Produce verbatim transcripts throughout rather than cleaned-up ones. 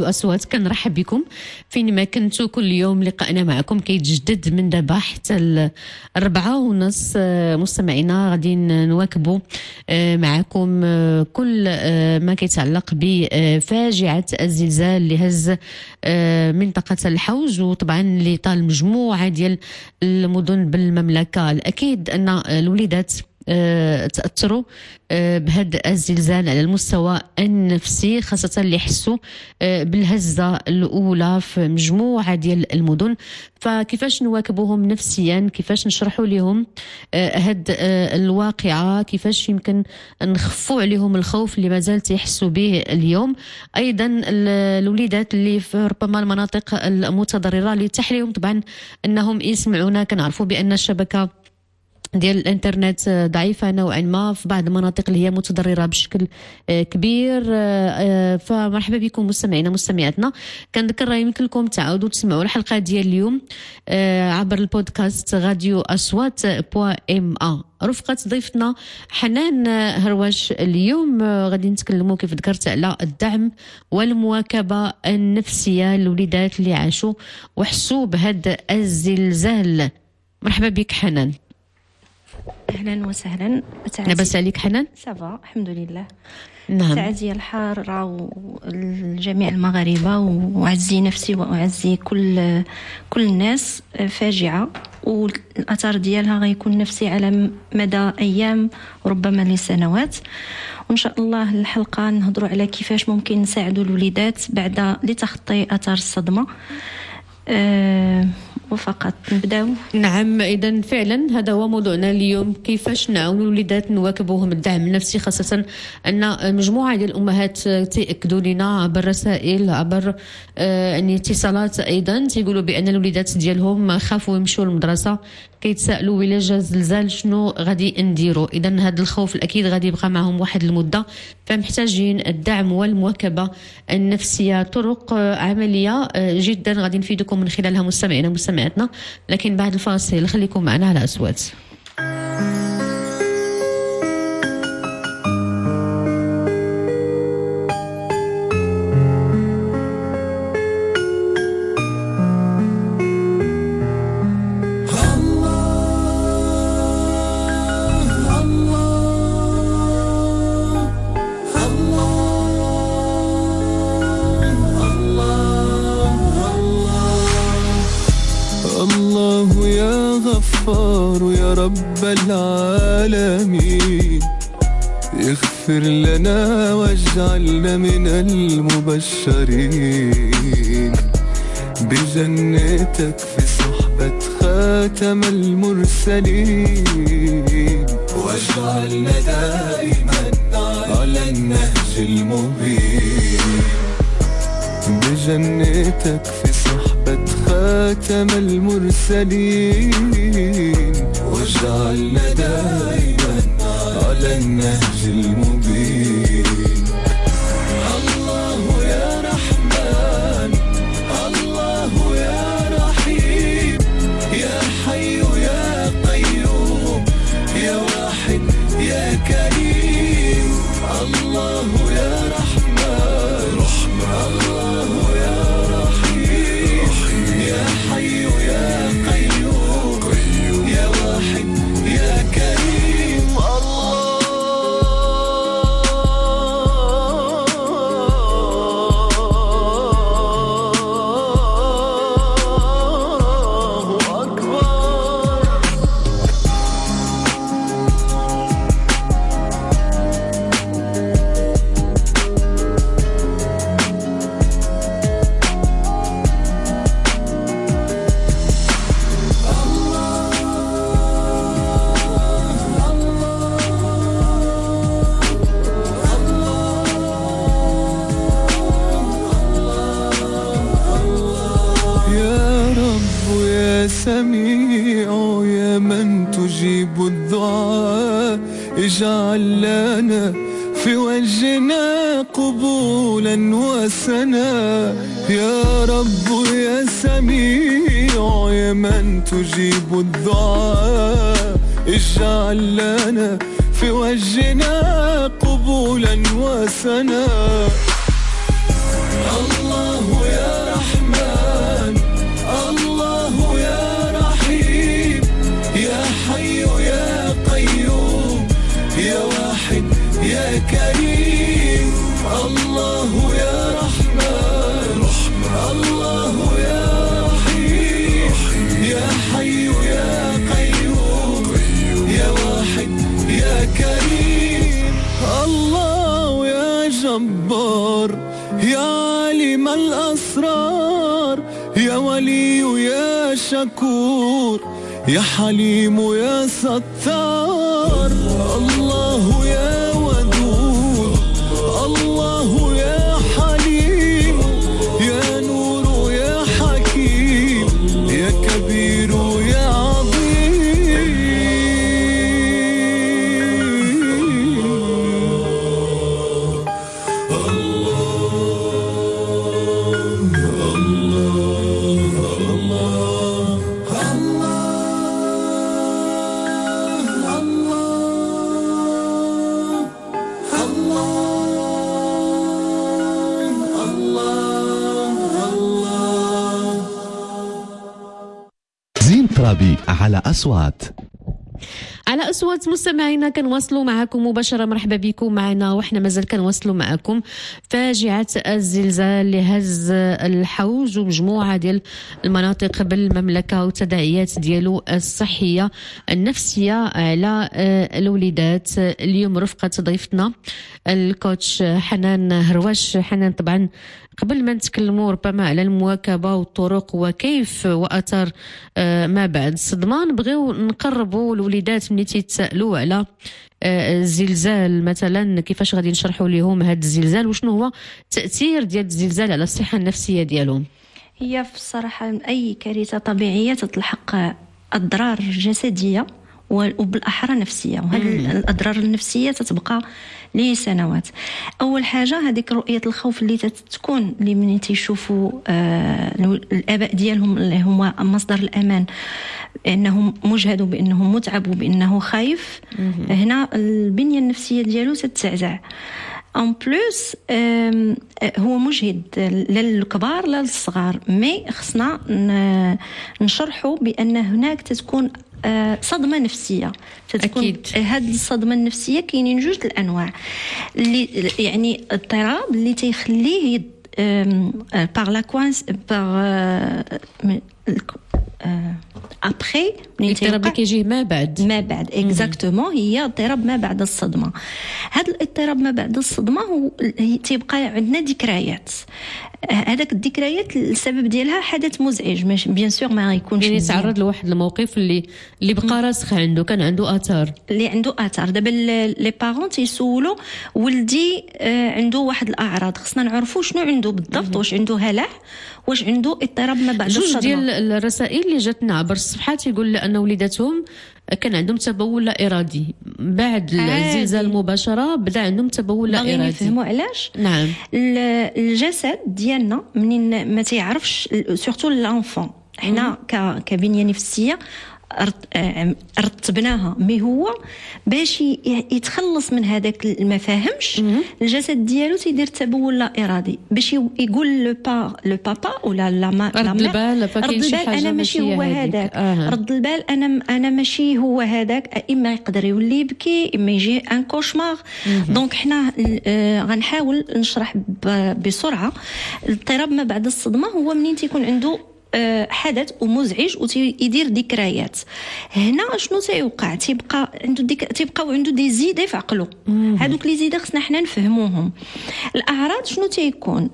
أصوات. كنرحب بكم فين ما كنتوا. كل يوم لقائنا معكم كيتجدد من دابا حتى الربعة ونص. مستمعينا غادي نواكبوا معكم كل ما كيتعلق بفاجعة الزلزال اللي هز منطقة الحوج، وطبعا اللي طال مجموعة ديال المدن بالمملكة. الأكيد أن الوليدات تأثروا بهذا الزلزال على المستوى النفسي، خاصة اللي يحسوا بالهزة الأولى في مجموعة ديال المدن. فكيفاش نواكبوهم نفسيا، كيفاش نشرحوا لهم هاد الواقعة، كيفاش يمكن نخفوا عليهم الخوف اللي مازال يحسوا به اليوم. أيضا الوليدات اللي في ربما المناطق المتضررة اللي يتاح لهم طبعا أنهم يسمعونا. كنعرفوا بأن الشبكة ديال الانترنت ضعيفه نوعا ما في بعض المناطق اللي هي متضرره بشكل كبير. فمرحبا بكم مستمعينا مستمعاتنا. كنذكر راه يمكن لكم تعاودوا تسمعوا الحلقه ديال اليوم عبر البودكاست راديو اصوات بوا ام ا. رفقة ضيفتنا حنان هرواش. اليوم غادي نتكلموا كيف ذكرت على الدعم والمواكبه النفسيه للوليدات اللي عاشوا وحسوا بهذا الزلزال. مرحبا بك حنان. اهلا وسهلا. لاباس عليك حنان؟ صافا الحمد لله. نعم. تعزية الحارة لجميع المغاربة، وأعزي نفسي وأعزي كل كل الناس. فاجعة والأثر ديالها غيكون نفسي على مدى أيام وربما لسنوات. وإن شاء الله الحلقة نهضروا على كيفاش ممكن نساعدوا الوليدات بعد لتخطي أثر الصدمة. أه وفقط نبداو. نعم، اذا فعلا هذا هو موضوعنا اليوم، كيفاش نعاونوا الوليدات نواكبوهم الدعم النفسي، خاصه ان مجموعه ديال الامهات تاكدوا لنا عبر رسائل عبر آه يعني اتصالات ايضا تيقولوا بان الوليدات ديالهم خافوا يمشوا للمدرسه، كيتسائلوا ولا جا زلزال شنو غادي نديروا. اذا هذا الخوف الاكيد غادي يبقى معهم واحد المده، فمحتاجين الدعم والمواكبه النفسيه. طرق عمليه جدا غادي نفيدكم من خلالها مستمعينا مستمعاتنا، لكن بعد الفاصل خليكم معنا على أصوات. يا رب العالمين اغفر لنا واجعلنا من المبشرين بجنتك في صحبة خاتم المرسلين، واجعلنا دائما على النهج المبين بجنتك في صحبة خاتم المرسلين، واجعلنا دائما على النهج المبين. الله يا رحمن، الله يا رحيم، يا حي يا قيوم، يا واحد يا كريم. الله يا رحمن، الله يا رحيم، يا حي يا قيوم، يا واحد يا كريم. الله أكبر. سميع يا من تجيب الدعاء، اجعل لنا في وجهنا قبولا وسنا. يا رب يا سميع يا من تجيب الدعاء، اجعل لنا في وجهنا قبولا وسنا. الله عليم الأسرار، يا ولي يا شكور، يا حليم يا ستار. الله يا ودود، الله يا حليم، يا نور يا حكيم، يا كبير يا عظيم. زين ترابي على أصوات على أصوات مستمعينا. كنواصلوا معكم مباشرة. مرحبا بكم معنا، وإحنا مازال كنواصلوا معكم. فاجعة الزلزال اللي هز الحوج ومجموعة ديال المناطق بالمملكة والتداعيات ديالو الصحية النفسية على الوليدات. اليوم رفقة ضيفتنا الكوتش حنان هرواش. حنان، طبعا قبل ما نتكلموا ربما على المواكبة والطرق وكيف وأثر ما بعد الصدمة، نبغيو نقربوا الوليدات ملي تيتسائلوا على الزلزال مثلا، كيفاش غادي نشرحوا لهم هذا الزلزال وشنو هو التأثير ديال الزلزال على الصحة النفسية ديالهم. هي في الصراحة أي كارثة طبيعية تتلحق أضرار جسدية وبالأحرى نفسية، وهذه الأضرار النفسية تتبقى لسنوات. أول حاجة هذيك رؤية الخوف اللي تتكون اللي من تيشوفوا آه الآباء ديالهم اللي هما مصدر الأمان، أنهم مجهدوا بأنه متعب وبأنه خايف، هنا البنية النفسية ديالو تتزعزع. ان بلوس هو مجهد لا للكبار لا للصغار، مي خصنا نشرحوا بأن هناك تتكون صدمة نفسية. تتكون هذه الصدمة النفسية كاينين جوج الأنواع، اللي يعني اضطراب اللي تيخليه باغ لا كوانس باغ ابخي الاضطراب اللي كيجيه ما بعد ما بعد اكزاكتومون هي اضطراب ما بعد الصدمه. هذا الاضطراب ما بعد الصدمه هو تيبقى عندنا ذكريات، هذاك الذكريات السبب ديالها حدث مزعج، بيان سور ما غيكونش يعني تعرض لواحد الموقف اللي اللي بقى راسخ عنده، كان عنده اثار اللي عنده اثار. دابا لي بارون تيسولوا ولدي عنده واحد الاعراض، خصنا نعرفوا شنو عنده بالضبط، واش عنده هلع، واش عنده اضطراب ما بعد الصدمه. جوج ديال الرسائل اللي جاتنا عبر الصفحات يقول ان وليداتهم كان عندهم تبول لا ارادي بعد الزلزال مباشره، بدا عندهم تبول لا ارادي. نفهموا علاش؟ نعم. الجسد ديالنا منين ما تيعرفش، سورتو لانفون، حنا كبنيه نفسيه رتبناها، مي هو باش يتخلص من هذاك ما فاهمش الجسد ديالو تيدير تبول لا ارادي باش يقول لو با لو بابا ولا لا ما رد البال فكاين شي حاجه انا ماشي هو هذاك. آه. رد البال انا انا ماشي هو هذاك، اما يقدر يولي يبكي، اما يجي ان كوشمار. دونك حنا آه غنحاول نشرح بسرعه. الاضطراب ما بعد الصدمه هو منين تيكون عنده حدث ومزعج ويدير ذكريات. هنا شنو تيوقع؟ تيبقى عنده ديك تيبقاو عنده دي زيدة في عقله، هذوك لي زيدة خصنا حنا نفهموهم. الاعراض شنو تيكون؟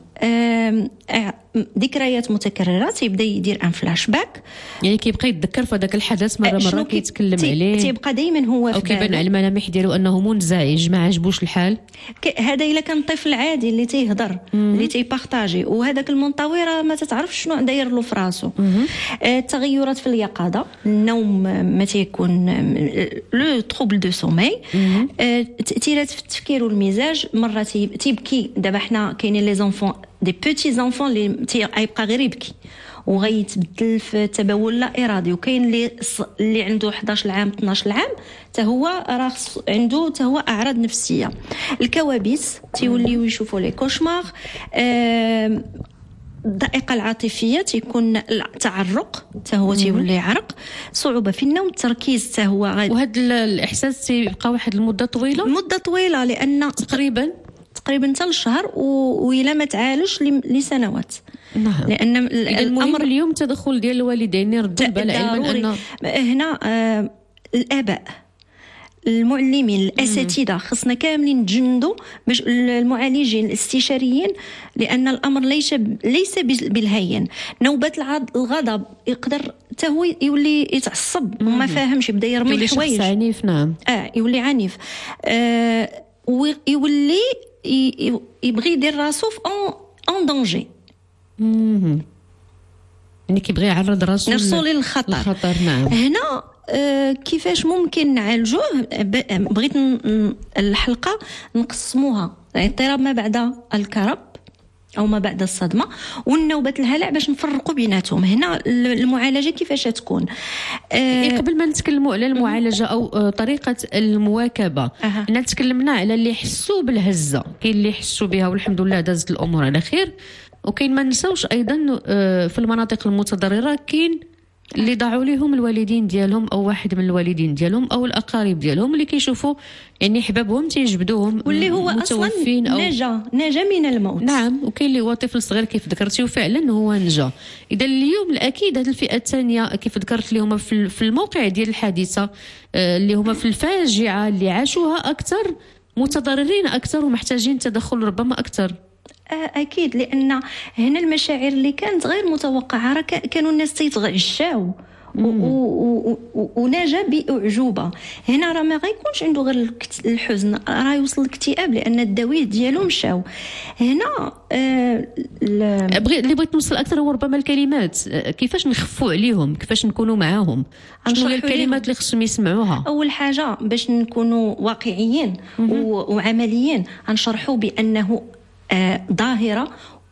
ذكريات متكرره، تيبدا يدير ان فلاش باك، يعني كيبقى يتذكر في هذاك الحدث مره مره كيتكلم تي عليه، تيبقى دائما هو او كيبان على الملامح ديالو انه منزعج، ما عجبوش الحال. هذا الا كان طفل عادي اللي تيهضر اللي تيبارطاجي، وهذاك المنطوي راه ما تتعرفش شنو داير له في راسو. التغيرات في اليقظه، النوم ما تيكون لو تروبل دو سومي، تاثيرات في التفكير والمزاج، مره تيبكي. دابا حنا كاينين لي زونفون دي بوتي زونفون اللي تيبقى غير يبكي وغيتبدل في تبول لا ارادي، وكاين اللي اللي عنده حداش عام اثناش عام حتى هو راه عنده حتى هو اعراض نفسيه. الكوابيس تيوليو يشوفوا لي كوشمار. الضائقه العاطفيه تيكون التعرق حتى هو تيولي يعرق، صعوبه في النوم، التركيز حتى هو غادي. وهذا الاحساس تيبقى واحد المده طويله مده طويله لان تقريبا تقريبا حتى لشهر، وإلا ما تعالجش لسنوات. نعم. لان الامر اليوم تدخل ديال الوالدين يردوا البال، علما ان هنا آه الاباء المعلمين الاساتذه خصنا كاملين نتجندوا باش المعالجين الاستشاريين، لان الامر ليس ليس بالهين. نوبه الغضب يقدر حتى هو يولي يتعصب وما فاهمش، يبدا يرمي الحوايج، عنيف. نعم اه يولي عنيف، آه ويولي يبغي يدير راسو في اون دونجي، يعني كيبغي يعرض راسو نفسه للخطر. الخطر. نعم. هنا آه كيفاش ممكن نعالجوه؟ بغيت الحلقه نقسموها اضطراب ما بعد الكرب او ما بعد الصدمه والنوبه الهلع باش نفرقوا بيناتهم. هنا المعالجه كيفاش تكون؟ آه قبل ما نتكلموا على المعالجه او طريقه المواكبه، أه. حنا تكلمنا على اللي يحسوا بالهزه، كاين اللي يحسوا بها والحمد لله دازت الامور على خير، وكاين ما نساوش ايضا في المناطق المتضرره كاين اللي ضاعوا لهم الوالدين ديالهم او واحد من الوالدين ديالهم او الاقارب ديالهم اللي كيشوفوا يعني حبابهم تيجبدوهم واللي هو اصلا أو نجا نجا من الموت. نعم. وكاين اللي هو طفل صغير كيف ذكرتي وفعلا هو نجا. اذا اليوم الاكيد هذه الفئه الثانيه كيف ذكرت اللي هما في الموقع ديال الحادثه، اللي هما في الفاجعه اللي عاشوها اكثر، متضررين اكثر ومحتاجين تدخل ربما اكثر. اكيد، لان هنا المشاعر اللي كانت غير متوقعه، راه كانوا الناس تيتغشاو ونجا باعجوبه. هنا راه ما غيكونش عنده غير الحزن، راه يوصل الاكتئاب لان الدواوين ديالو مشاو. هنا آه بغي اللي بغيت نوصل اكثر هو ربما الكلمات، كيفاش نخفوا عليهم، كيفاش نكونوا معاهم، شنو هي الكلمات اللي خصهم يسمعوها؟ اول حاجه باش نكونوا واقعيين وعمليين غنشرحوا بانه آه ظاهره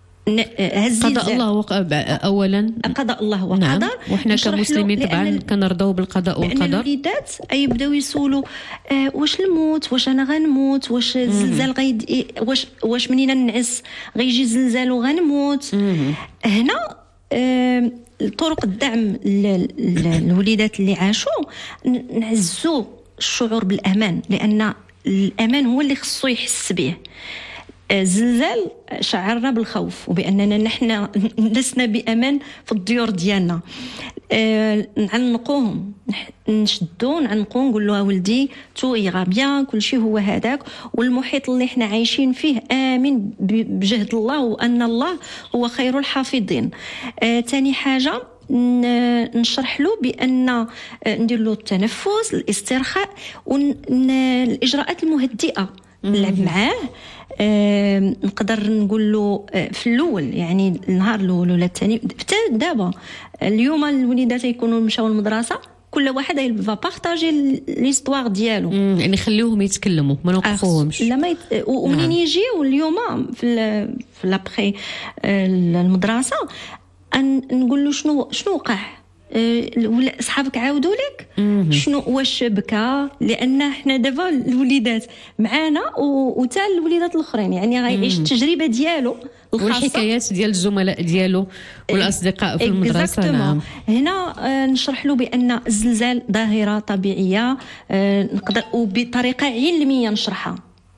هز قضاء الله وقدر اولا، قضاء الله وقدر. نعم. وحنا كمسلمين طبعا كنرضاو بالقضاء والقدر. لأن الوليدات يبداو يسولوا آه واش الموت، واش انا غنموت، واش الزلزال غيد، واش واش منين نعس غيجي زلزال وغنموت. هنا آه طرق الدعم للوليدات اللي عاشوا، نعزوا الشعور بالامان، لان الامان هو اللي خصو يحس به. الزلزال شعرنا بالخوف وباننا نحن لسنا بامان في الديور ديالنا. أه نعنقوهم، نشدو نعنقو، نقول له ولدي تو يغا بيان، كل شيء هو هذاك، والمحيط اللي احنا عايشين فيه امن بجهد الله، وان الله هو خير الحافظين. أه تاني حاجه نشرح له بان ندير له التنفس، الاسترخاء، والاجراءات المهدئه، نلعب معاه. آه، نقدر نقول له آه، في الاول يعني النهار الاول ولا الثاني، حتى دابا اليوم الوليدات يكونوا مشاو المدرسه كل واحد يبغى بارطاجي ليستوار ديالو، يعني خليوهم يتكلموا ما نوقفوهمش. لا ما يت... ومنين يجيو اليوم في في لابخي المدرسه نقول له شنو شنو وقع، ولا صحابك عاودوا لك شنو، واش بكى، لان حنا دابا الوليدات معانا وتا الوليدات الاخرين يعني غيعيش التجربه ديالو الخاصه والحكايات ديال الزملاء ديالو والاصدقاء في المدرسه. نعم. هنا نشرح له بان الزلزال ظاهره طبيعيه، نقدر وبطريقه علميه نشرحها.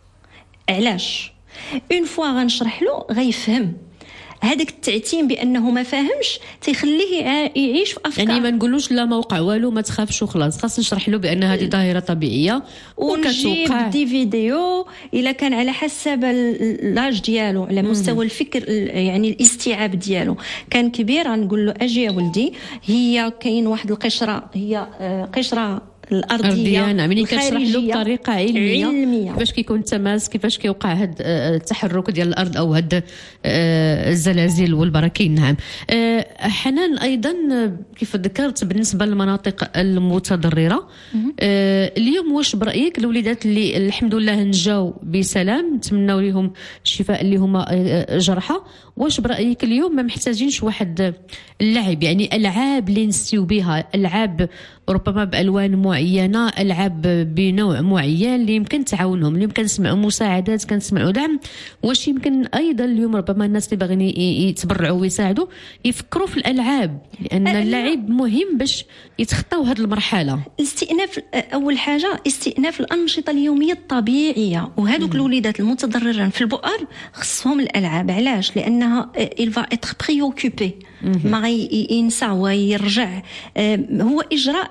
علاش؟ اون فوا غنشرح له غيفهم. هذاك التعتيم بانه ما فاهمش تيخليه يعيش في افكار، يعني ما نقولوش لا ما وقع والو ما تخافش وخلاص، خاص نشرح له بان هذه ظاهره طبيعيه وكتوقع. دي فيديو الا كان على حسب لاج ديالو، على مستوى الفكر يعني الاستيعاب ديالو كان كبير، غنقول له اجي يا ولدي، هي كاين واحد القشره، هي قشره الارضيه، نعم. يعني كتشرح له بطريقه علميه, علمية. كيفاش كيكون التماس، كيفاش كيوقع هذا التحرك ديال الارض او هذا الزلازل والبراكين. نعم. حنان ايضا كيف ذكرت بالنسبه للمناطق المتضرره، اليوم واش برايك الوليدات اللي الحمد لله نجاو بسلام، نتمنوا لهم الشفاء اللي هما جرحى، واش برايك اليوم ما محتاجينش واحد اللعب، يعني العاب اللي نسيو بها، العاب ربما بالوان معينه، العاب بنوع معين اللي يمكن تعاونهم، اللي يمكن نسمعوا مساعدات، كنسمعوا دعم. واش يمكن ايضا اليوم ربما الناس اللي باغيين يتبرعوا ويساعدوا يفكروا في الالعاب، لان اللعب مهم باش يتخطاو هذه المرحله. استئناف اول حاجه، استئناف الانشطه اليوميه الطبيعيه، وهذوك الوليدات المتضررين في البؤر خصهم الالعاب. علاش؟ لانها il va être préoccupé، ما ينسى ويرجع، هو اجراء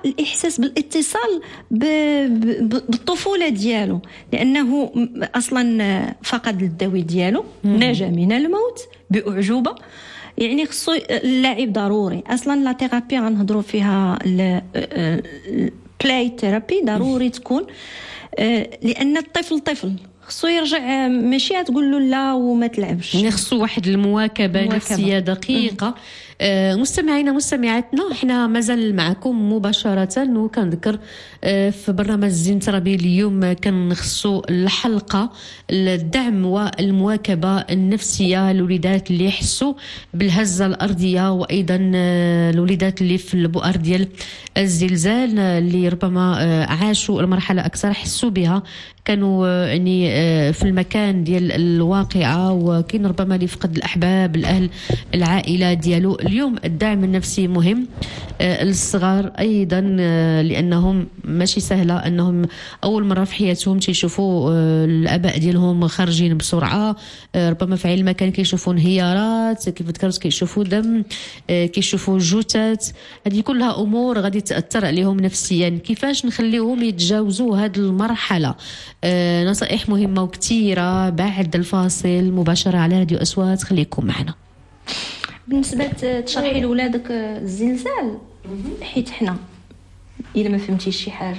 الاحساس بالاتصال بالطفوله ديالو، لانه اصلا فقد الذوي ديالو، نجا من الموت باعجوبه. يعني خصو اللاعب ضروري اصلا. لا ثيرابي غنهضروا فيها، البلاي ثيرابي ضروري تكون، لان الطفل طفل خصو يرجع، ماشي تقول له لا وما تلعبش، يعني خصو واحد المواكبه, المواكبة. نفسيه دقيقه. آه مستمعينا مستمعاتنا، احنا مازال معكم مباشره، وكنذكر آه في برنامج زين ترابي اليوم كنخصو الحلقه الدعم والمواكبه النفسيه للوليدات اللي يحسوا بالهزه الارضيه، وايضا آه الوليدات اللي في البؤر ديال الزلزال، اللي ربما آه عاشوا المرحله اكثر، حسوا بها، كانوا يعني في المكان ديال الواقعه، وكاين ربما اللي فقد الاحباب، الاهل، العائله ديالو. اليوم الدعم النفسي مهم للصغار ايضا، لانهم ماشي سهله انهم اول مره في حياتهم تيشوفوا الاباء ديالهم خارجين بسرعه، ربما في عين المكان كيشوفوا انهيارات، كيف ذكرت كيشوفوا دم، كيشوفوا جثث. هذه كلها امور غادي تاثر عليهم نفسيا. كيفاش نخليهم يتجاوزوا هذه المرحله؟ آه نصائح مهمة وكثيرة بعد الفاصل مباشرة على راديو أصوات، خليكم معنا. بالنسبة تشرحي لولادك الزلزال، حيت حنا إلا ما فهمتيش شي حاجة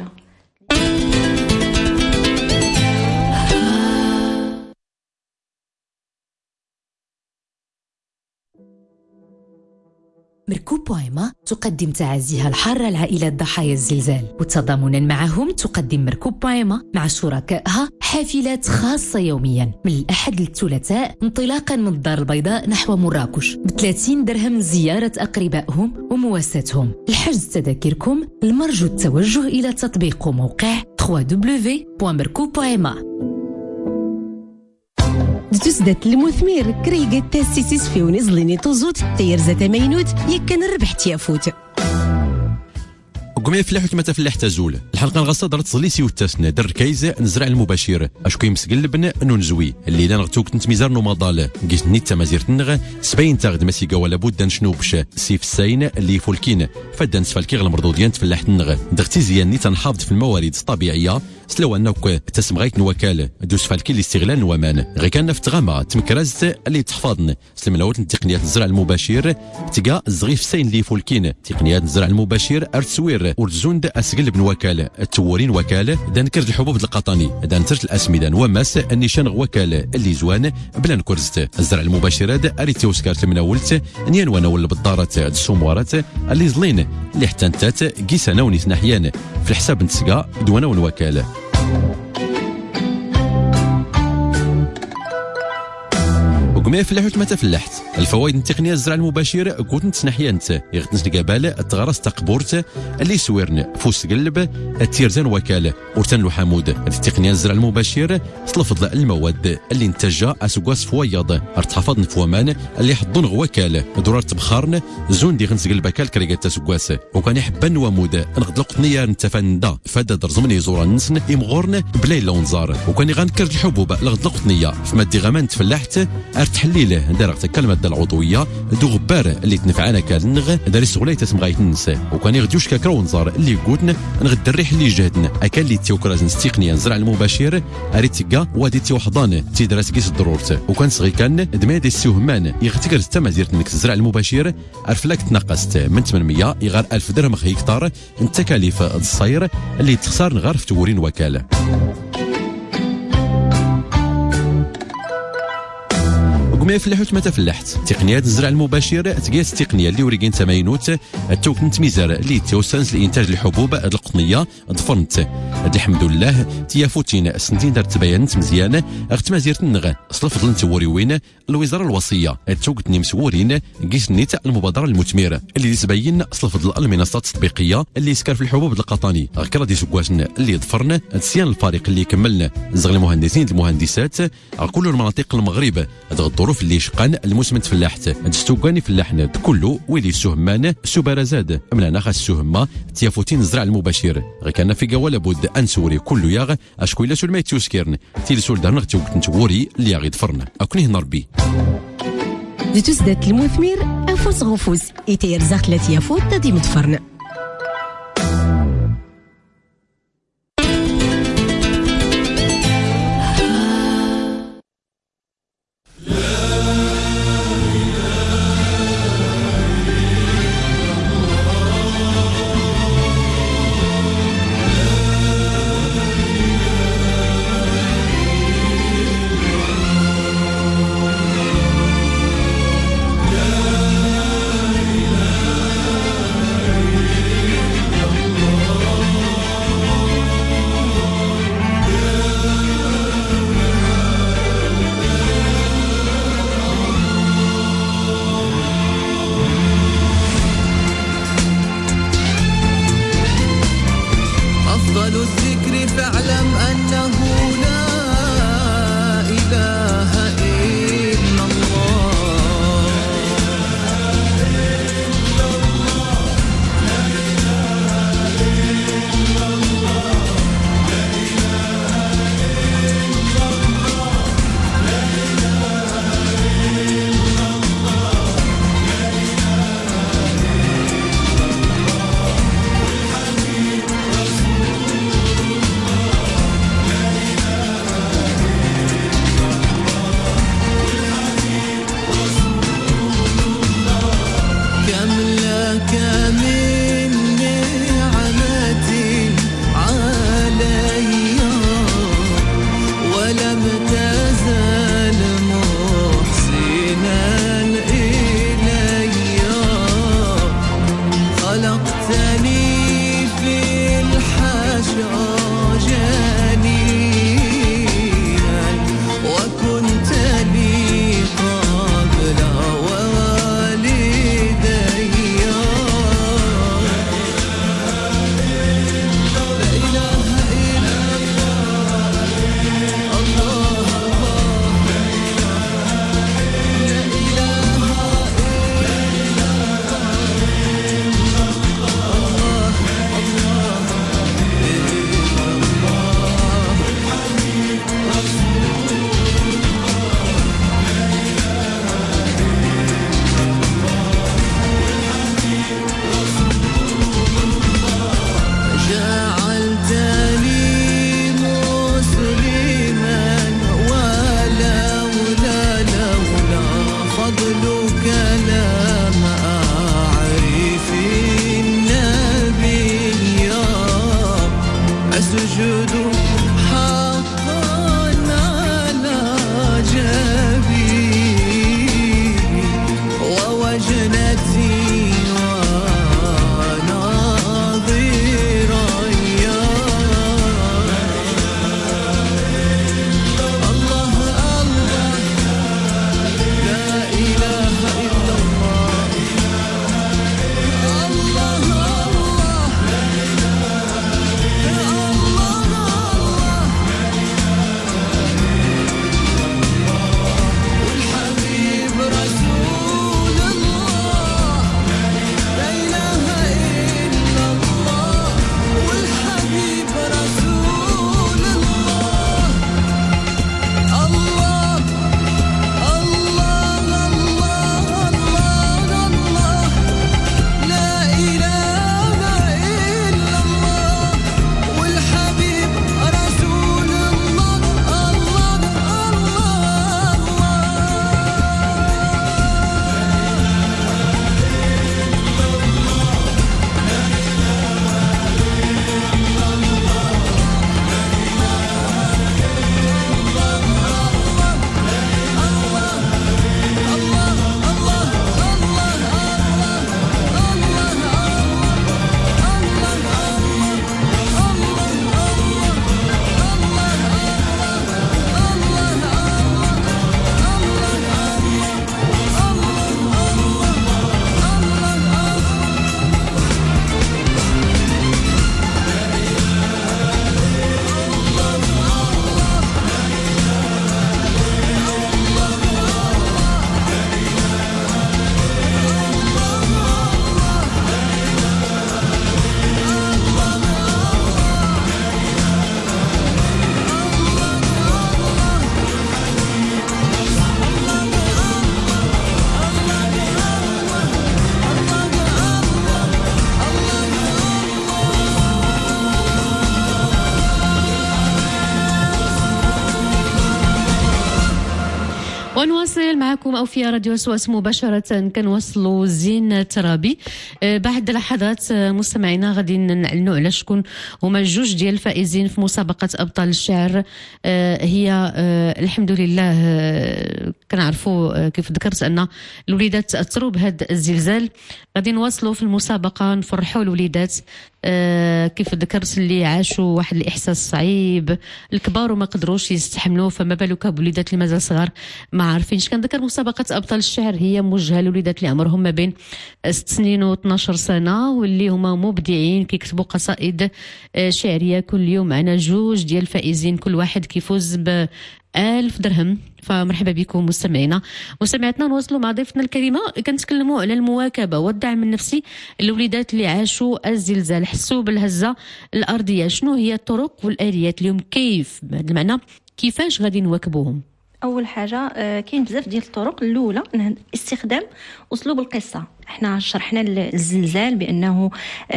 مركوب بويما تقدم تعازيها الحارة لعائلات ضحايا الزلزال، وتضامنا معهم تقدم مركوب بويما مع شركائها حافلات خاصة يوميا من الأحد للثلاثاء، انطلاقا من الدار البيضاء نحو مراكش بثلاثين درهم زيارة أقربائهم ومواساتهم. لحجز تذاكركم المرجو التوجه إلى تطبيق موقع دبليو دبليو دبليو بوان مركوب بويما. تسدت المثمير كريقة تاسيسيس في ونزليني توزوت تير زات مينوت يكن الربح تيافوت قمي فلاح وتمتا فلاح تزول الحلقه الغاصه درت صليسي والتاسنه در كايزه نزرع المباشر اش كيمسقل لبن نونزوي اللي دان غتوك نت ميزار نو مضال قيس نيت مازير تنغ سباين تاغد ماسيكا ولا بد نشنو بش سيف الساين اللي فولكين فدان سفالكي غلمردو ديال فلاح تنغ دختي زيان نيت نحافظ في الموارد الطبيعيه سلو انك تسمغيت نوكال دوس فالكي الاستغلال نوامان غير كان في تغامه تمكرازت اللي تحفظن سلم لوت تقنيات الزرع المباشر تلقى الزغيف ساين اللي فولكين تقنيات الزرع المباشر ارتسوير ورزوند اسقل بن وكاله التورين وكاله دان كرد الحبوب القطني دان ترت الاسمدان وماس النيشان وكاله اللي زوان بلا نكرزت الزرع المباشر اريتي وسكارت من اولت نيان وانا ولا بالدارات السموارات اللي زلين اللي حتى نتات كيسانا ونيت ناحيان في الحساب نتسقى دوانا ونوكاله. وقمي فلاحوت ما تفلحت الفوائد التقنيه الزرع المباشر كنت نتنحيانت يغتنس القباله التغرس تقبورت اللي سويرن فوس قلب التيرزان وكاله ورتن له حمود التقنيه الزرع المباشر تلفظ المواد اللي انتجا اسكواس فويض ارتحفظن فومان اللي حضن وكاله درار تبخارن زون دي غنس قلب كال كريغات تسكواس وكان يحبن ومود نغدلق نيا نتفندا فدا درزمني زورا نسن يمغورن بلا لونزار وكان يغنكر الحبوب لغدلق نيا فما دي غمان تفلحت تحليله دارت الكلمه العضويه دو غبار اللي تنفعنا كالنغ دار السغليه تسمغايت ننسى وكان يغديوش كاكرونزار اللي قوتنا نغد الريح اللي جهدنا اكل اللي تيوكرازن استقنيه نزرع المباشر اريتيكا وادي تيوحضان تيدراس كيس الضرورت وكان صغي كان دمادي السوهمان يغتكر التمازير نك الزرع المباشر ارفلاك تنقصت من ثمانمية يغار ألف درهم هكتار التكاليف الصير اللي تخسر نغار في تورين وكاله. قمي فلاحوت ما تفلحت تقنيات الزرع المباشر تقيس التقنيه اللي وريقين تماينوت التوكن تميزار اللي توسنس لانتاج الحبوب القطنيه ضفرنت الحمد لله تيافوتين سنتين دار تبينت مزيان اغت مازيرت النغ صلفض نتوري وين الوزاره الوصيه التوكن مسورين قيس نيت المبادره المثمره اللي تبين صلفض المنصات التطبيقيه اللي يسكر في الحبوب القطني غكرا دي سكواشن اللي ضفرنا تسيان الفريق اللي كملنا زغل المهندسين المهندسات كل المناطق المغرب الظروف اللي شقان الموسم تفلاحت دستوكاني فلاحنا كله ويلي السهمان سوبر زاد ملنا خاص السهمه تيافوتين الزرع المباشر غير كان في قوالا بود انسوري كله ياغ اشكو الا سول ما يتوسكرن تيلسول دارنا تنتوري اللي غير ضفرنا اكوني نربي تسدات المثمر افوس غفوس يتيرزاق ثلاث يافوت تدي مدفرنا وجنتي ونواصل معكم أو في راديو وسواس مباشرة. كنوصلوا زين ترابي. بعد لحظات مستمعينا غادي نعلنوا على شكون هما جوج ديال الفائزين في مسابقة أبطال الشعر. هي الحمد لله كنعرفوا كيف ذكرت أن الوليدات تأثروا بهذا الزلزال. غادي نواصلوا في المسابقة نفرحوا الوليدات كيف ذكرت اللي عاشوا واحد الإحساس صعيب، الكبار وما قدروش يستحملوا، فما بالك بوليدات اللي مازال صغار ما عارفينش. كنذكر مسابقة أبطال الشعر هي موجهة لوليدات اللي عمرهم ما بين ست سنين و اثناش سنة واللي هما مبدعين كيكتبوا قصائد شعرية كل يوم. معنا جوج ديال الفائزين كل واحد كيفوز ب ألف درهم. فمرحبا بكم مستمعينا مستمعاتنا. نوصلوا مع ضيفتنا الكريمة كنتكلموا على المواكبة والدعم النفسي للوليدات اللي عاشوا الزلزال، حسوا بالهزة الأرضية. شنو هي الطرق والآليات اليوم؟ كيف بهذا المعنى كيفاش غادي نواكبوهم؟ اول حاجه كاين بزاف ديال الطرق. الاولى استخدام اسلوب القصه. احنا شرحنا الزلزال بانه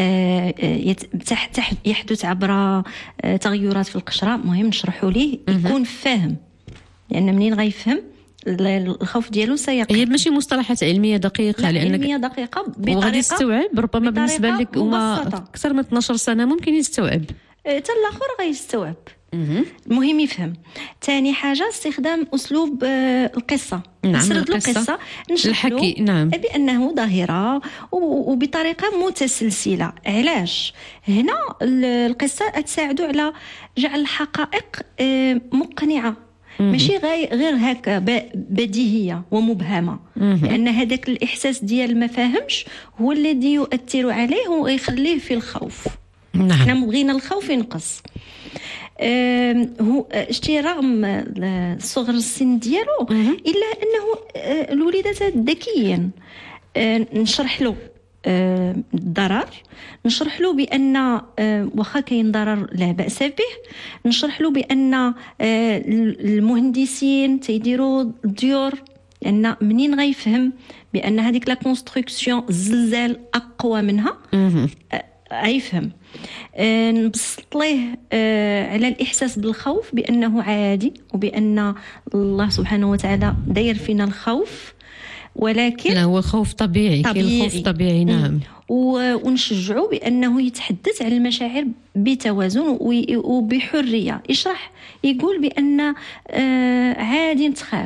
يحدث عبر تغيرات في القشره، مهم نشرحوا ليه يكون فاهم، لان منين غيفهم الخوف ديالو سيقل. هي ماشي مصطلحات علميه دقيقه، لانك علميه دقيقه بطريقه وغادي يستوعب ربما بالنسبه لك هما اكثر من اثناش سنه ممكن يستوعب، حتى الاخر غيستوعب. المهم يفهم. ثاني حاجه استخدام اسلوب القصه. نعم نسرد له قصه نشرح له نعم. بانه ظاهره وبطريقه متسلسله. علاش؟ هنا القصه تساعدوا على جعل الحقائق مقنعه، ماشي غير هكا بديهيه ومبهمه، لان هذاك الاحساس ديال ما فاهمش هو الذي يؤثر عليه ويخليه في الخوف. نعم. احنا بغينا الخوف ينقص. هو شتي رغم صغر السن ديالو الا انه الوليدات ذكيين. نشرح له الضرر، نشرح له بان واخا كاين ضرر لا باس به، نشرح له بان المهندسين تيديروا الديور، لان منين غيفهم بان هذيك لا كونستركسيون الزلزال اقوى منها غيفهم. أه نبسط ليه أه على الإحساس بالخوف بأنه عادي، وبأن الله سبحانه وتعالى داير فينا الخوف، ولكن لا هو خوف طبيعي, طبيعي. الخوف طبيعي. نعم. ونشجعه بأنه يتحدث عن المشاعر بتوازن وبحرية. يشرح يقول بأن أه عادي تخاف،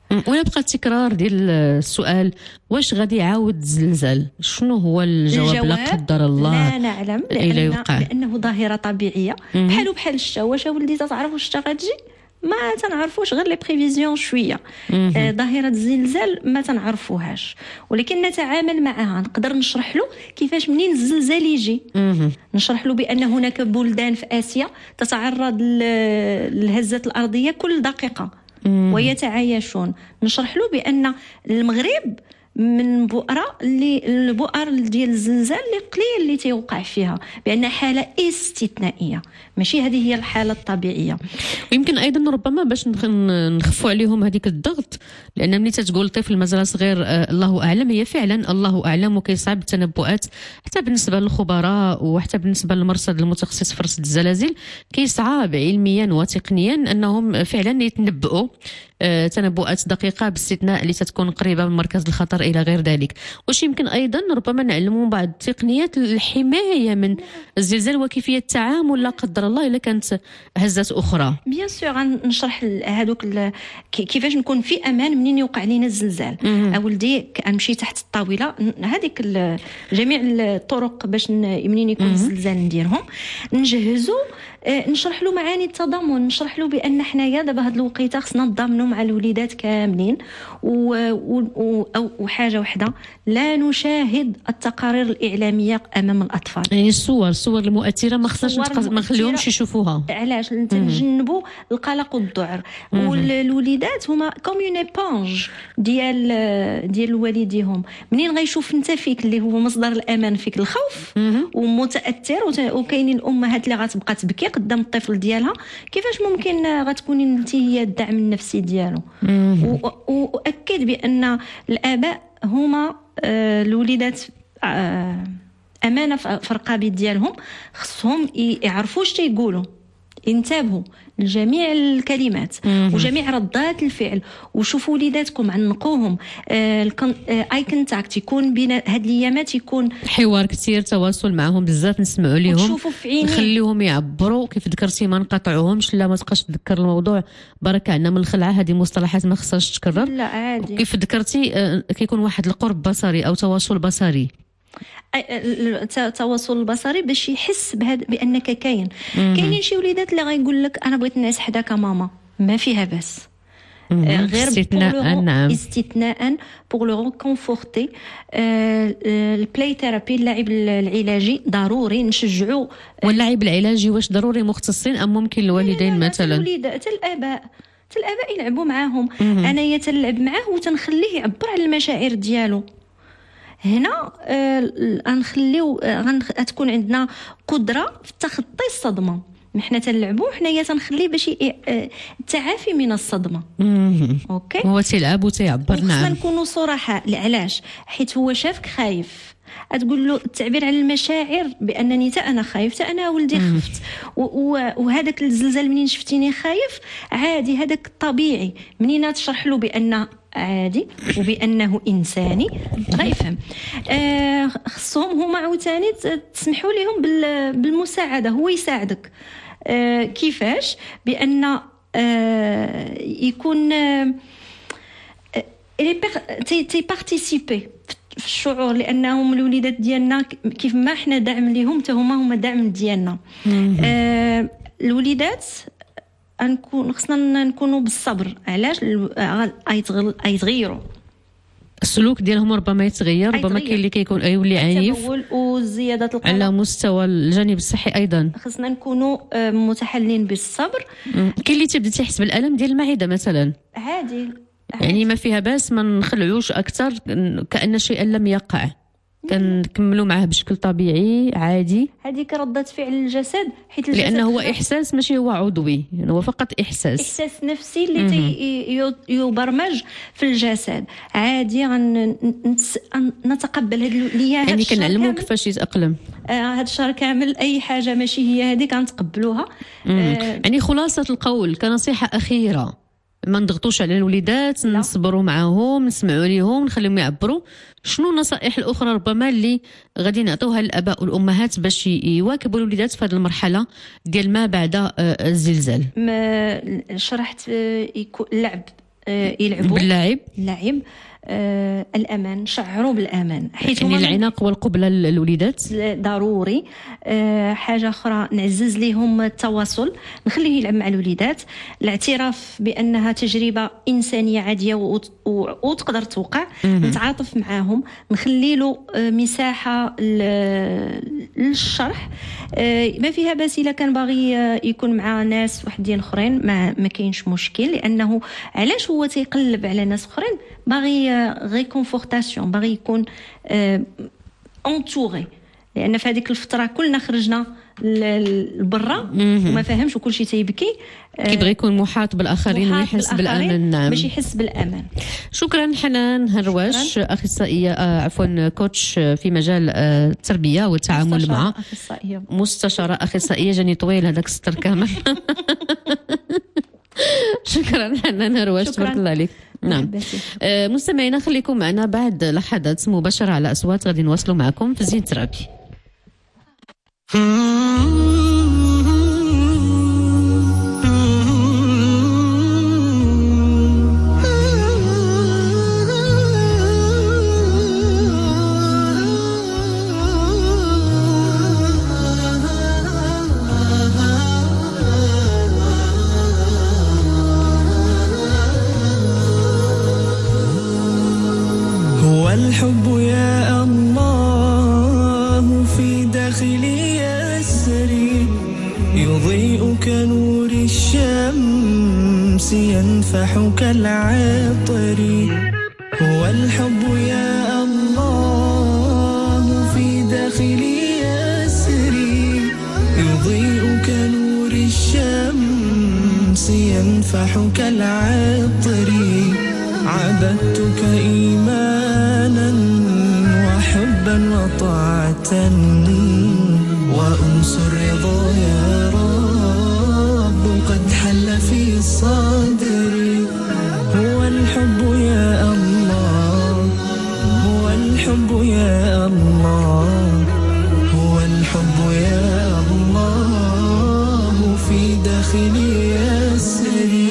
ولا بقى التكرار ديال السؤال واش غادي يعاود الزلزال؟ شنو هو الجواب؟ لا قدر الله لا نعلم، لأن لأن لانه ظاهره طبيعيه بحال بحال الشتا. واش ولدي تعرف واش الشتا غتجي؟ ما تنعرفوش، غير لي بريفيزيون شويه. آه ظاهره الزلزال ما تنعرفوهاش، ولكن نتعامل معها. نقدر نشرح له كيفاش منين الزلزال يجي. نشرح له بان هناك بلدان في اسيا تتعرض للهزات الارضيه كل دقيقه ويتعايشون. نشرح له بان المغرب من بؤره اللي البؤر ديال الزلزال اللي قليل اللي تيوقع فيها، بان حاله استثنائيه ماشي هذه هي الحاله الطبيعيه. ويمكن ايضا ربما باش نخفوا عليهم هذيك الضغط، لان ملي تتقول طفل مازال صغير آه الله اعلم، هي فعلا الله اعلم، وكيصعب التنبؤات حتى بالنسبه للخبراء وحتى بالنسبه للمرصد المتخصص في رصد الزلازل. كيصعب علميا وتقنيا انهم فعلا يتنبؤوا آه تنبؤات دقيقه باستثناء اللي تتكون قريبه من مركز الخطر الى غير ذلك. واش يمكن ايضا ربما نعلموا بعض تقنيات الحمايه من الزلزال وكيفيه التعامل لا قدر الله الا كانت هزات اخرى؟ بيان سور غنشرح هذوك كيفاش نكون في امان منين يوقع لينا الزلزال. اولدي نمشي تحت الطاوله، هذيك جميع الطرق باش منين يكون الزلزال نديرهم، نجهزوا. نشرح له معاني التضامن، نشرح له بان حنايا دابا هاد الوقيته خصنا نضامنوا مع الوليدات كاملين، وحاجه وحده لا نشاهد التقارير الاعلاميه امام الاطفال. يعني الصور الصور المؤثره ما خصناش ما نخليهمش يشوفوها. علاش؟ نتجنبوا القلق والذعر. والوليدات هما كوم اون ايبونج ديال ديال والديهم. منين غيشوف انت فيك اللي هو مصدر الامان فيك الخوف ومتاثر، وكاينين الامهات اللي غتبقى تبكي قدام الطفل ديالها، كيفاش ممكن غتكوني انت هي الدعم النفسي ديالو؟ واكد بان الاباء هما الوليدات امانه في الرقابه ديالهم، خصهم يعرفوا اش تيقولوا، ينتبهوا لجميع الكلمات وجميع ردات الفعل، وشوفوا وليداتكم عنقوهم. اي كونتاكت يكون بين هاد الايامات، يكون حوار كثير، تواصل معهم بزاف، نسمعوا ليهم، نخليهم يعبروا. كيف ذكرتي ما نقاطعوهمش، لا ما تبقاش تذكر الموضوع برك عندنا من الخلعه، هذه مصطلحات ما خصهاش تكرر. لا عادي. كيف ذكرتي كيكون واحد القرب بصري او تواصل بصري، التواصل البصري باش يحس بهذا بانك كاين. كاينين شي وليدات اللي غايقول لك انا بغيت نعس حداك ماما، ما فيها باس، غير استثناء. نعم، استثناء بوغ لو كونفورتي. البلاي ثيرابي، اللعب العلاجي ضروري نشجعوا. واللعب العلاجي واش ضروري مختصين ام ممكن الوالدين مثلا؟ الوليدات حتى الاباء حتى الاباء يلعبوا معاهم. انايا تنلعب معاه وتنخليه يعبر على المشاعر ديالو. هنا غنخليو غتكون عندنا قدره في تخطي الصدمه. نحن تنلعبوا حنايا تنخليه باش التعافي من الصدمه. اوكي، هو تيلعب وتيعبر. نعم، خصنا نكونوا صراحه. علاش؟ حيت هو شافك خايف، تقول له التعبير عن المشاعر بانني تا انا خايف، تا انا ولدي خفت، وهذاك الزلزال منين شفتيني خايف عادي، هذاك طبيعي. منين تشرح له بان عادي وبانه انساني غيفهم. آه خصهم هما عاوتاني تسمحوا لهم بالمساعده، هو يساعدك. آه كيفاش؟ بان آه يكون آه تي بارتيسيبي في الشعور، لانهم الوليدات ديالنا كيف ما احنا دعم ليهم حتى هما هما دعم ديالنا. آه الوليدات نكون خصنا نكونوا بالصبر. علاش؟ يتغيروا السلوك ديالهم، ربما يتغير، ربما كاين اللي كيكون يولي عنيف، وزياده القلق على مستوى الجانب الصحي. ايضا خصنا نكونوا متحلين بالصبر. كاين اللي تبدا تحس بالالم ديال المعده مثلا، عادي يعني ما فيها باس، ما نخلعوش اكثر كأن شيئا لم يقع، كنكملوا معاه بشكل طبيعي عادي. هذيك ردة فعل الجسد، حيت الجسد لانه هو احساس ماشي هو عضوي، يعني هو فقط احساس احساس نفسي اللي تي يبرمج في الجسد. عادي نتقبل هذه الايام، يعني كنعلموا كيفاش يتاقلم. هذا آه الشهر كامل اي حاجه ماشي هي هذيك غنتقبلوها. آه يعني خلاصه القول كنصيحه اخيره، ما نضغطوش على الوليدات، نصبروا معاهم، نسمعوا ليهم، نخليهم يعبروا. شنو النصائح الاخرى ربما اللي غادي نعطوها للاباء والامهات باش يواكبوا الوليدات في هذه المرحله ديال ما بعد الزلزال؟ ما شرحت اللعب يلعبوا باللاعب اللاعب آه الأمان، شعروا بالأمان، حيث يعني العناق والقبلة للوليدات ضروري. آه حاجة أخرى نعزز لهم التواصل، نخليه يلعب مع الوليدات، الاعتراف بأنها تجربة إنسانية عادية وتقدر توقع، نتعاطف معاهم، نخلي له آه مساحة للشرح. آه ما فيها باس إلا كان باغي آه يكون مع ناس وحدين أخرين، ما, ما كاينش مشكل، لأنه علاش هو تيقلب على ناس أخرين؟ باغي ريكونفورتاسيون، باغي يكون انتوري، لان في هذيك الفتره كلنا خرجنا لبرا وما فاهمش وكل شيء تيبكي، كيبغي يكون محاط بالاخرين ويحس بالامان. نعم، باش يحس بالامان. شكرا حنان هرواش، اخصائيه آه عفوا كوتش في مجال آه التربيه والتعامل مع أخصائية. مستشاره اخصائيه. جاني طويل هذاك السطر كامل. شكرا حنان هرواش، تبارك الله عليك. نعم آه مستمعينا، خليكم معنا بعد لحظات مباشرة على أصوات غادي نواصلوا معكم في زين ترابي. الحب يا الله في داخلي يسري، يضيء كنور الشمس ينفح كالعطر. هو الحب يا الله في داخلي يسري، يضيء كنور الشمس ينفح كالعطر. عبدتك إيمانا وحبا وطاعة وأنس الرضا يا رب قد حل في صدري. هو الحب يا الله، هو الحب يا الله، هو الحب يا الله في داخلي يسري.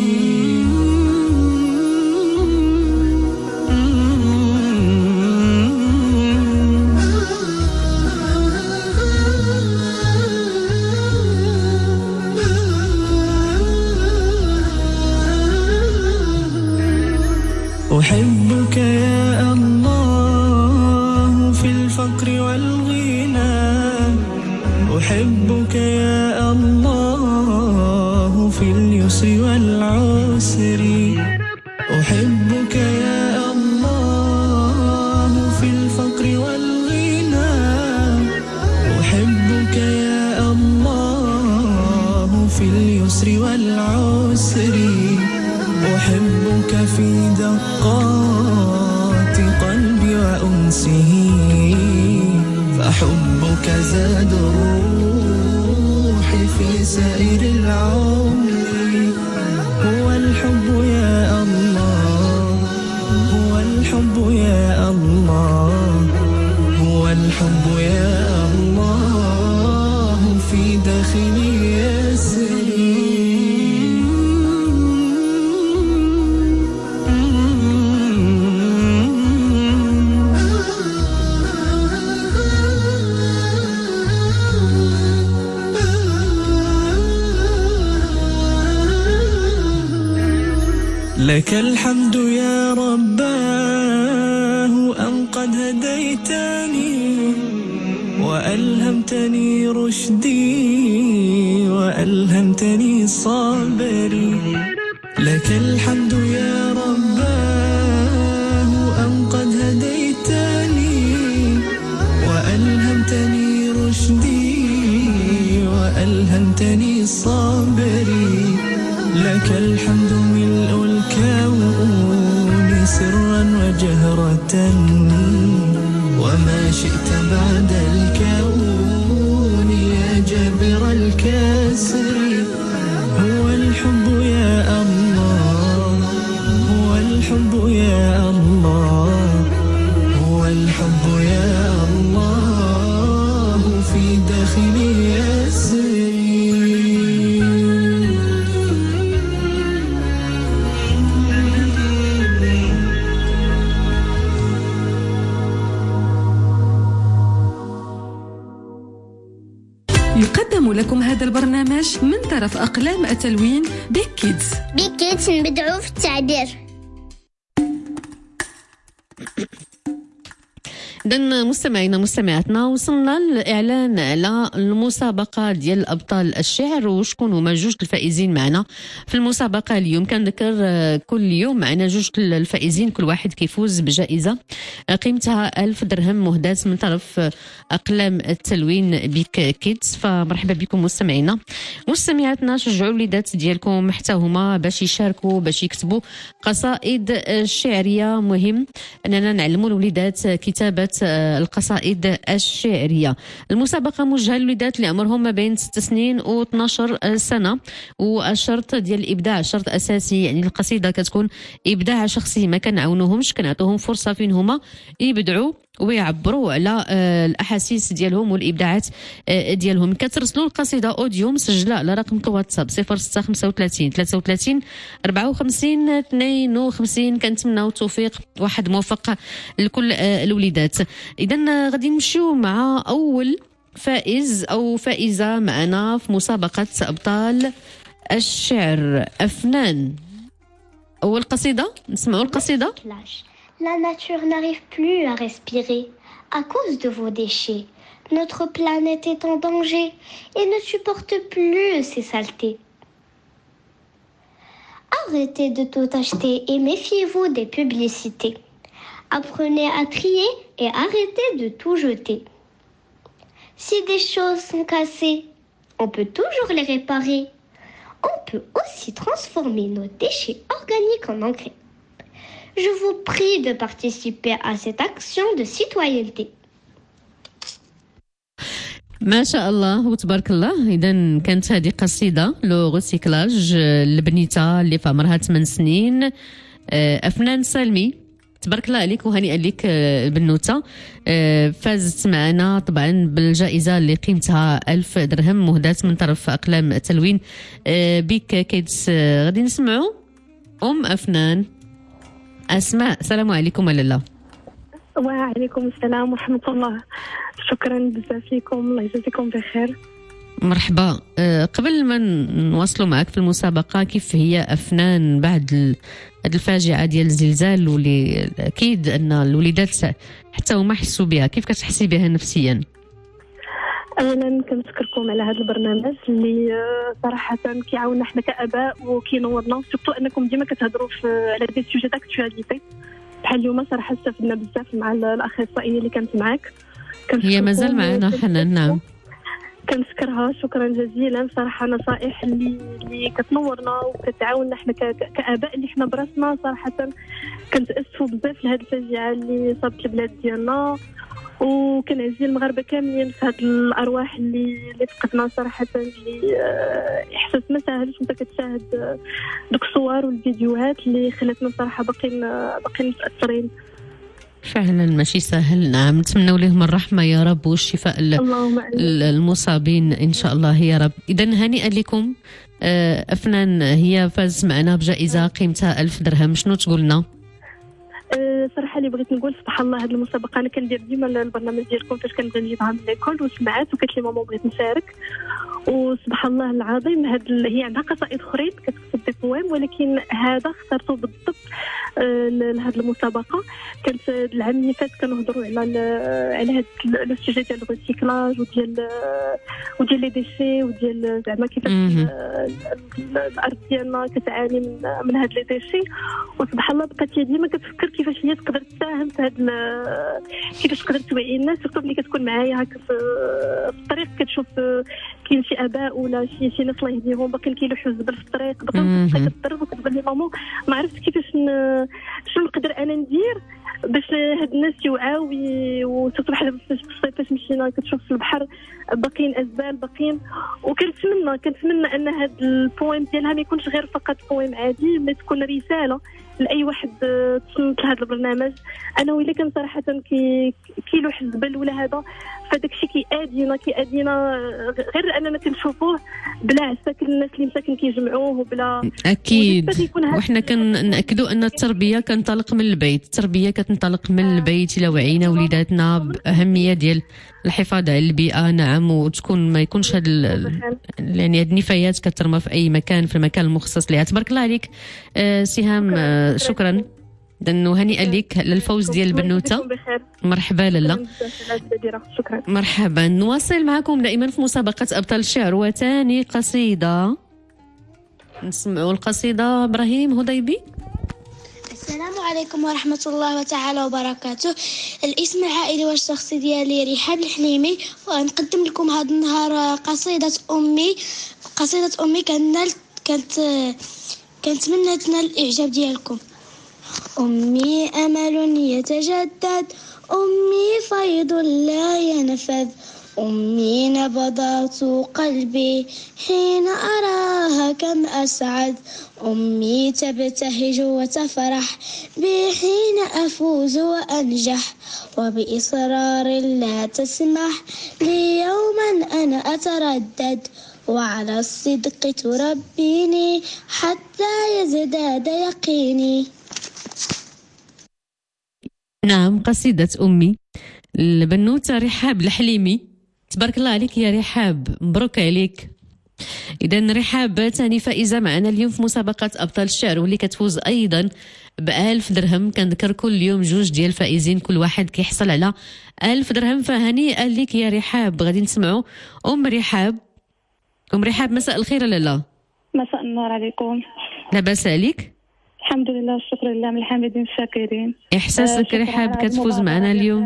أحبك يا الله في الفقر والغنى، أحبك يا الله في اليسر والعسر، أحبك يا الله في الفقر والغنى، أحبك يا الله في اليسر والعسر، أحبك في دقات قلبي وأنسه، فحبك زاد الروح في سائر العمر. هو الحب يا الله، هو الحب يا الله، هو الحب يا الله في داخلي يسري. لك الحمد يا رباه أن قد هديتني وألهمتني رشدي وألهمتني صبري. لك الحمد يا رباه أن قد هديتني وألهمتني رشدي وألهمتني صبري. لك الحمد ملء الكون سرا وجهرة وما شئت بعد الكون يا جابر الكسر. هو الحب يا الله، هو الحب يا الله، هو الحب يا الله في داخلي يسري. يقدم لكم هذا البرنامج من طرف أقلام التلوين بيك كيدز. بيك كيدز نبدعوا في التعبير. إذن مستمعينا مستمعاتنا وصلنا للإعلان على المسابقة ديال أبطال الشعر وشكون هما جوج الفائزين معنا في المسابقة اليوم. كنذكر كل يوم معنا جوج الفائزين كل واحد كيفوز بجائزة قيمتها ألف درهم مهداة من طرف أقلام التلوين بيك كيدز. فمرحبا بكم مستمعينا مستمعاتنا. شجعوا الوليدات ديالكم حتى هما باش يشاركوا باش يكتبوا قصائد شعرية. مهم أننا نعلموا الوليدات كتابة القصائد الشعرية. المسابقة موجهة للوليدات اللي عمرهم ما بين ست سنين و اثنا عشر سنة والشرط ديال الإبداع شرط أساسي، يعني القصيدة كتكون إبداع شخصي ما كنعاونوهمش كنعطوهم فرصة فين هما يبدعوا ويعبروا على الأحاسيس ديالهم والإبداعات ديالهم. كترسلوا القصيدة أوديو مسجلة على رقم الواتساب صفر ستة خمسة وثلاثين ثلاثة وثلاثين أربعة وخمسين اثنين وخمسين. كنتمناو التوفيق واحد موفق لكل الوليدات. إذن غادي نمشيو مع أول فائز أو فائزة معنا في مسابقة أبطال الشعر. أفنان، أول قصيدة نسمعوا القصيدة. La nature n'arrive plus à respirer à cause de vos déchets. Notre planète est en danger et ne supporte plus ces saletés. Arrêtez de tout acheter et méfiez-vous des publicités. Apprenez à trier et arrêtez de tout jeter. Si des choses sont cassées, on peut toujours les réparer. On peut aussi transformer nos déchets organiques en engrais. Je vous prie de participer à cette action de citoyenneté. ما شاء الله وتبارك الله. إذا كانت هذه قصيدة لو غوسيكلاج لبنيتها اللي في عمرها ثمان سنين. أفنان سالمي تبارك الله عليك وهنيئا لك البنوتة. فازت معنا طبعا بالجائزة اللي قيمتها ألف درهم مهداة من طرف أقلام التلوين بيك كيدز. غادي نسمعوا أم أفنان. أسماء، السلام عليكم لاله. وعليكم السلام ورحمة الله. شكرا بزاف لكم، الله يجزيكم بخير. مرحبا. أه قبل ما نواصلوا معك في المسابقة، كيف هي أفنان بعد هذه الفاجعة ديال الزلزال واللي أكيد أن الوليدات حتى هما حسوا بها، كيف كتحسي بها نفسيا؟ اولا كنشكركم على هذا البرنامج اللي صراحه كيعاوننا حنا كاباء وكينورنا، سورتو انكم ديما كتهضروا على دي سوجي داكتواليتي بحال اليوم. صراحه استفدنا بزاف مع الاخصائيه اللي كانت معاك. هي مازال معنا حنان. نعم كنشكرها شكرا جزيلا. صراحه نصائح اللي اللي كتنورنا وكتعاوننا حنا كاباء اللي حنا براسنا. صراحه كنتاسفوا بزاف لهذه الفاجعه اللي صابت البلاد ديالنا، وكنعزي المغاربه كاملين في هاد الارواح اللي اللي فقدنا. صراحه اللي احساس ما ساهلش انت كتشاهد دوك الصور والفيديوهات اللي خلاتنا صراحه باقيين باقيين متاثرين. فعلا ماشي سهل. نعم نتمنوا لهم الرحمه يا رب والشفاء المصابين ان شاء الله يا رب. اذا هنيئا لكم. أفنان هي فاز معنا بجائزه قيمتها ألف درهم. شنو تقول لنا؟ صراحه اللي بغيت نقول سبحان الله، هذه المسابقه انا كندير ديما البرنامج ديالكم فاش كنبدا نجيبها من ليكول وسمعت وقالت لي ماما بغيت نشارك. وسبحان الله العظيم هاد هي عندها قصائد اخرين كتكتب دي بويم، ولكن هذا اخترته بالضبط لهذه المسابقه. كانت العام اللي فات كنهضروا على على هذا السوجي ديال الريسيكلاج وديال وديال لي ديشي وديال زعما كيفاش الارض ديالنا كتعاني من من هاد لي ديشي. وسبحان الله بقات هي ديما كتفكر كيفاش هي تقدر تساهم في هذا، كيفاش تقدر توعي الناس، سورتو ملي كتكون معايا هكا في الطريق كتشوف كاين شي اباء ولا شي شي ناس الله يهديهم باقيين كيلوحوا الزبل في الطريق، باقيين كتضرب وكتقول لي ماما ما عرفتش كيفاش شنو نقدر انا ندير باش هاد الناس يوعاو. وسورتو بحال في الصيف فاش مشينا كتشوف في البحر باقيين ازبال باقيين. وكنتمنى كنتمنى ان هاد البوينت ديالها ما يكونش غير فقط بويم عادي، ما تكون رساله لاي واحد تصنت لهذا البرنامج. انا ويلي كان صراحه كي كيلوح الزبل ولا هذا فداك الشيء كيأذينا كيأذينا غير اننا كنشوفوه بلا عساكر الناس اللي مساكن كيجمعوه وبلا اكيد. وحنا كنأكدوا ان التربيه كنطلق من البيت، التربيه كتنطلق من آه. البيت. الا وعينا وليداتنا باهميه ديال الحفاظ على البيئه، نعم، وتكون ما يكونش هاد يعني هاد النفايات كترمى في اي مكان، في المكان المخصص لها. تبارك الله عليك آه سهام، آه شكرا. لأنه هنيئا لك للفوز ديال البنوته. مرحبا لالا. شكرا. مرحبا. نواصل معكم دائما في مسابقة أبطال الشعر، وثاني قصيدة نسمعوا القصيدة إبراهيم هضيبي. السلام عليكم ورحمة الله تعالى وبركاته. الاسم العائلي والشخصي ديالي رحاب الحليمي، ونقدم لكم هذا النهار قصيدة أمي. قصيدة أمي كانت كانت كنتمنى تنال الإعجاب ديالكم. أمي أمل يتجدد، أمي فيض لا ينفذ، أمي نبضات قلبي حين أراها كم أسعد، أمي تبتهج وتفرح بي حين أفوز وأنجح، وبإصرار لا تسمح لي يوما أنا أتردد، وعلى الصدق تربيني حتى يزداد يقيني. نعم، قصيدة أمي البنوتة رحاب الحليمي. تبارك الله عليك يا رحاب، مبروك عليك. إذن رحاب ثاني فائزة معنا اليوم في مسابقة أبطال الشعر، واللي كتفوز أيضا بألف درهم. كنذكر كل يوم جوج ديال الفائزين، كل واحد كيحصل على ألف درهم. فهنيئا لك يا رحاب. غادي نسمعوا أم رحاب. أم رحاب مساء الخير. لالا مساء النور عليكم. لاباس عليك؟ الحمد لله والشكر لله، من الحامدين الشاكرين. إحساسك رحاب كتفوز معنا اليوم؟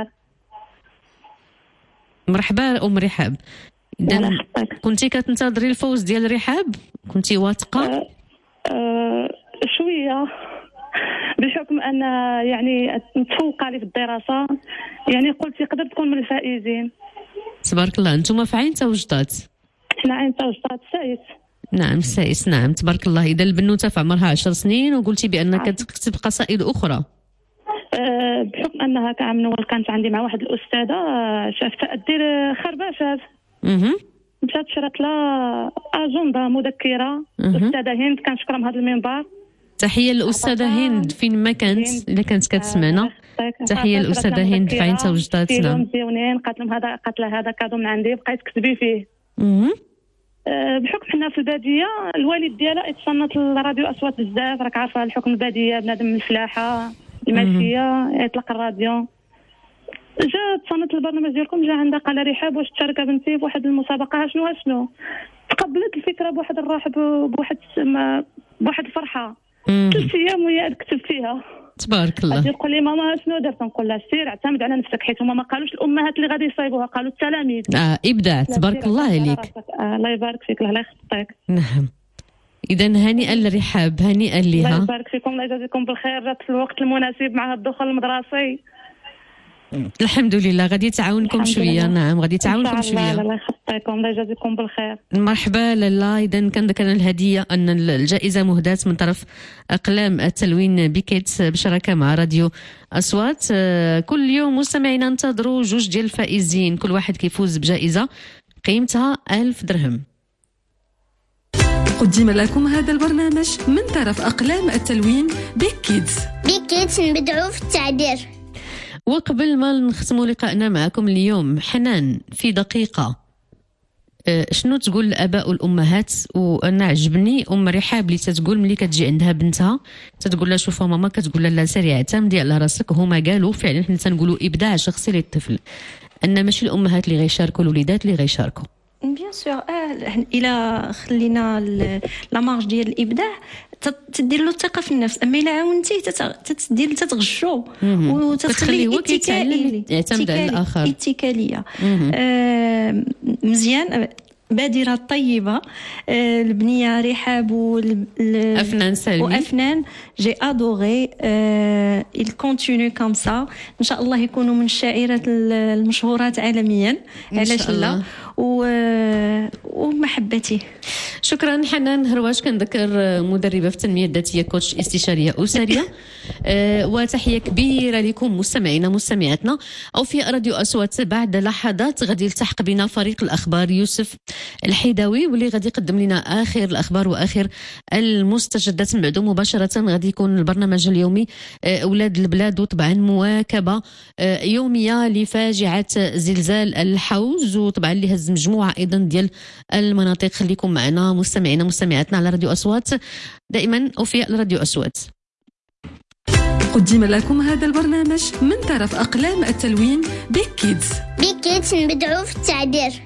مرحبا أم رحاب. إذا كنتي كتنتظري الفوز ديال رحاب؟ كنتي واثقة؟ أه أه شوية، بحكم أن يعني متفوقة لي في الدراسة، يعني قلت يقدر تكون من الفائزين. تبارك الله. أنتم في عين توجدات؟ حنا عين توجدات سايس. نعم سايس، نعم تبارك الله. إذا البنوتة في عمرها عشر سنين، وقلتي بأنك تكتب قصائد أخرى. أه بحكم أنها كعام نول كانت عندي مع واحد الأستاذة شافتها أدير خرباشات، مشات شرات لها أجندة مذكرة. الأستاذة هند كنشكرها من هذا المنبر. تحية للأستاذة هند فين ما كانت، إذا كانت كتسمعنا. تحية للأستاذة هند في عين توجداتنا. مزيونين. قالت لهم هذا قالت لها هذا كادو من عندي، بقيت كتبي فيه. أه بحكم حنا في الباديه، الوالد ديالها يتصنت الراديو اصوات بزاف، راك عارفه الحكم الباديه، بنادم من الفلاحه الماشيه يطلق الراديو. جا تصنت البرنامج ديالكم، جا عندها قال رحاب واش تشارك بنتي في واحد المسابقه، شنو شنو تقبلت الفكره بواحد الرحب، بواحد بواحد الفرحه. ثلاث ايام وهي كتب فيها. تبارك الله. تقول لي ماما شنو درت؟ نقول لها سير اعتمد على نفسك، حيت هما ما قالوش الامهات اللي غادي يصايبوها، قالوا التلاميذ. اه ابداع. تبارك الله عليك. آه الله يبارك فيك، الله يخطيك. نعم. اذا هنيئا لرحاب، هنيئا لها. الله يبارك فيكم، الله يجازيكم بالخير، جات في الوقت المناسب مع الدخول المدرسي. الحمد لله. غادي تعاونكم شويه. نعم غادي تعاونكم شويه. الله يخطيكم، الله يجازيكم بالخير. مرحبا لالا. اذا كنذكر الهديه ان الجائزه مهداه من طرف اقلام التلوين بيكيت بشراكه مع راديو اصوات. كل يوم مستمعينا انتظروا جوج ديال الفائزين، كل واحد كيفوز بجائزه قيمتها ألف درهم. قدم لكم هذا البرنامج من طرف أقلام التلوين بيكيدز. بيكيدز نبدعوا في التعبير. وقبل ما نختموا لقائنا معكم اليوم، حنان في دقيقة، شنو تقول الآباء والأمهات؟ وأنا عجبني أم رحاب اللي تتقول ملي كتجي عندها بنتها تتقول لها شوفوا ماما، كتقول لها لا سيري اعتمدي على راسك. هما قالوا فعلا، حنا تنقولوا إبداع شخصي للطفل، أن ماشي الأمهات اللي غيشاركوا، الوليدات اللي غيشاركوا. بيان سور. اه الى خلينا لا مارج ديال الابداع تدير له الثقه في النفس، اما الا عاونتيه تدير تتغشو وتخليه هو كيتعلم يعتمد على الاخر. اتكاليه. آه مزيان. بادرة طيبة. آه البنية رحاب وأفنان سلمي وأفنان جي أدوغي. آه il continue comme ça. إن شاء الله يكونوا من الشاعرات المشهورات عالميا، علاش لا. و... ومحبتي. شكرا حنان هرواش، كنذكر مدربه في التنميه الذاتيه، كوتش استشاريه اسريه. أه وتحيه كبيره لكم مستمعينا مستمعاتنا. او في راديو اصوات بعد لحظات غادي يلتحق بنا فريق الاخبار يوسف الحيداوي، واللي غادي يقدم لنا اخر الاخبار واخر المستجدات. من بعده مباشره غادي يكون البرنامج اليومي اولاد البلاد، وطبعا مواكبه يوميه لفاجعه زلزال الحوز، وطبعا اللي هز مجموعه ايضا ديال المناطق. خليكم معنا مستمعينا مستمعاتنا على راديو اصوات، دائما وفي راديو اصوات. قدم لكم هذا البرنامج من طرف أقلام التلوين بيك كيدز. بيك كيدز نبدعو في التعبير.